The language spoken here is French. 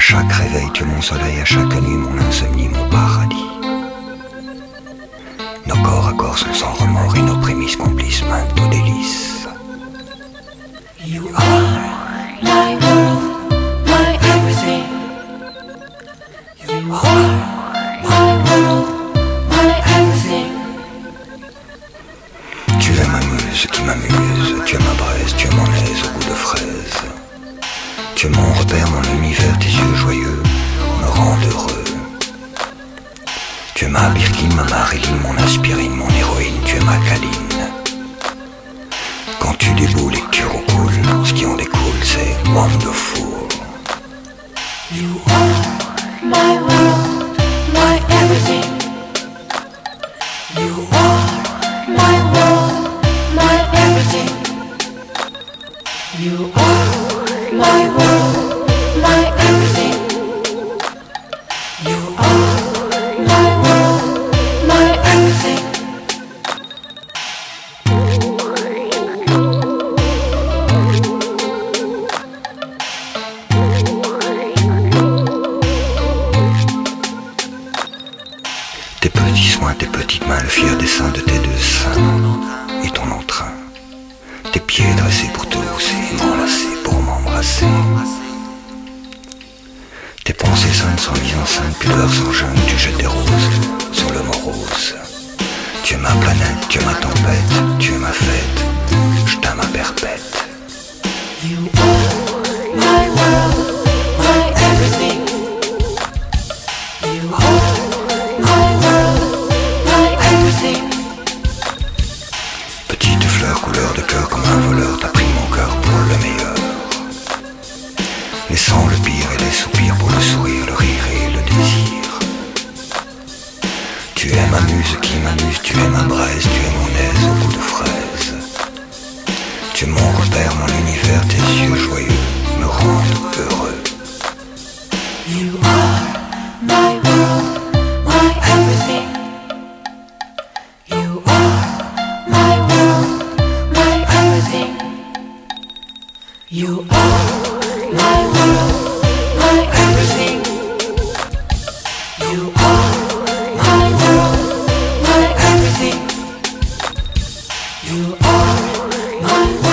chaque réveil, tu es mon soleil, à chaque nuit, mon insomnie, mon paradis. Nos corps à corps sont sans remords et nos prémices complices maintes aux délices. You are my world, my everything. You are my world, my everything. Tu es ma muse qui m'amuse, tu es ma braise, tu es mon aise au goût de fraise. Tu es mon repère, mon univers, tes yeux joyeux me rendent heureux. Tu es ma Birkin, ma Marilyn, mon aspirine, mon héroïne, tu es ma câline. Quand tu déboules et que tu recoules, ce qui en découle c'est wonderful. You are my world, my everything. You are my world, my everything. You are my world, my everything. You are my world, my everything. Tes petits soins, tes petites mains, le fier dessin de tes deux seins et ton entrain. Tes pieds dressés pour te hausser, m'enlacer pour m'embrasser. Tes pensées saintes sans mise en scène, pudeur sans jeûne, tu jettes des roses sur le morose. Tu es ma planète, tu es ma tempête, tu es ma fête, je t'aime à perpète. You are my world, my everything. You are my world, my everything. Petite fleur couleur de cœur comme un voleur, t'as pris mon cœur pour le meilleur. Laissant le pire et les soupirs pour le sourire, le rire et le désir. Tu es ma muse qui m'amuse, tu es ma braise, tu es mon aise au goût de fraise. Tu es mon repère, mon univers, tes yeux joyeux me rendent heureux. You are my world, my everything. You are my world, my everything. You are my world, my everything. You are my world, my everything. You are my world.